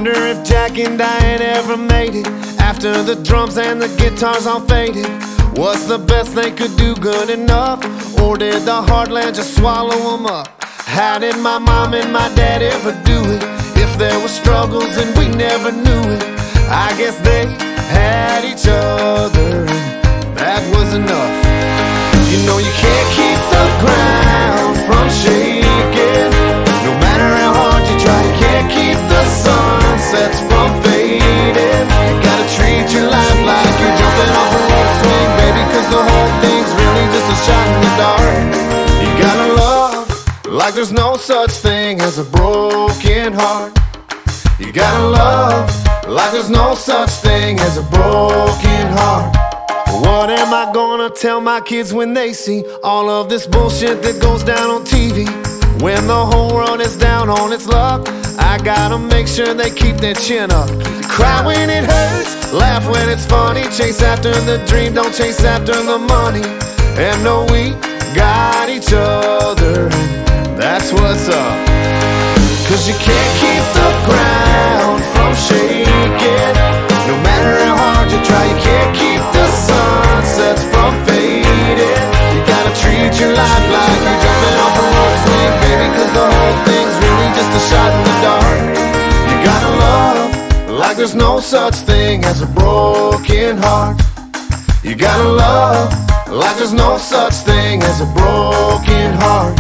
Wonder if Jack and Diane ever made it after the drums and the guitars all faded. Was the best they could do good enough, or did the heartland just swallow them up? How did my mom and my dad ever do it? If there were struggles and we never knew it, I guess they had each other and that was enough. You know you can't keep the ground from shaking, no matter how hard you try. You can't keep the sunsets from fading. You gotta treat your life like you're jumping off a rope swing, baby, cause the whole thing's really just a shot in the dark. You gotta love like there's no such thing as a broken heart. You gotta love like there's no such thing as a broken heart. What am I gonna tell my kids when they see all of this bullshit that goes down on TV? When the whole world is down on its luck, I gotta make sure they keep their chin up. Cry when it hurts, laugh when it's funny. Chase after the dream, don't chase after the money. And know we got each other, and that's what's up. Cause you can't keep the ground from shaking, no matter how hard you try. You can't keep the sunsets from fading. You gotta treat your life like you're jumping off a rope swing, baby, cause the whole thing's really just a shot in the dark. You gotta love like there's no such thing as a broken heart. You gotta love like there's no such thing as a broken heart.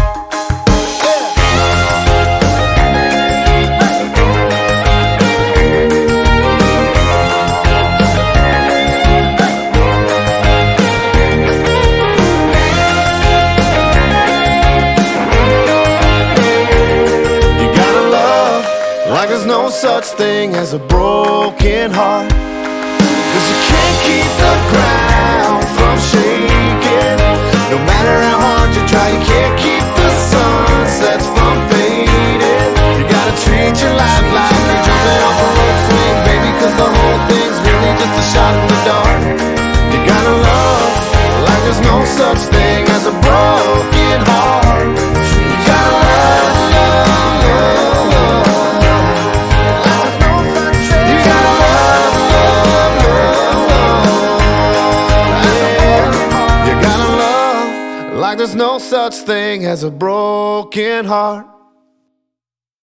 Like there's no such thing as a broken heart. Cause you can't keep the ground from shaking, no matter how hard you try. You can't keep the sunsets from fading. You gotta treat your life like you're jumping off a rope swing, baby, cause the whole thing's really just a shot in the dark. You gotta love like there's no such thing as a broken heart. You gotta love, love, love, love. Like there's no such thing as a broken heart.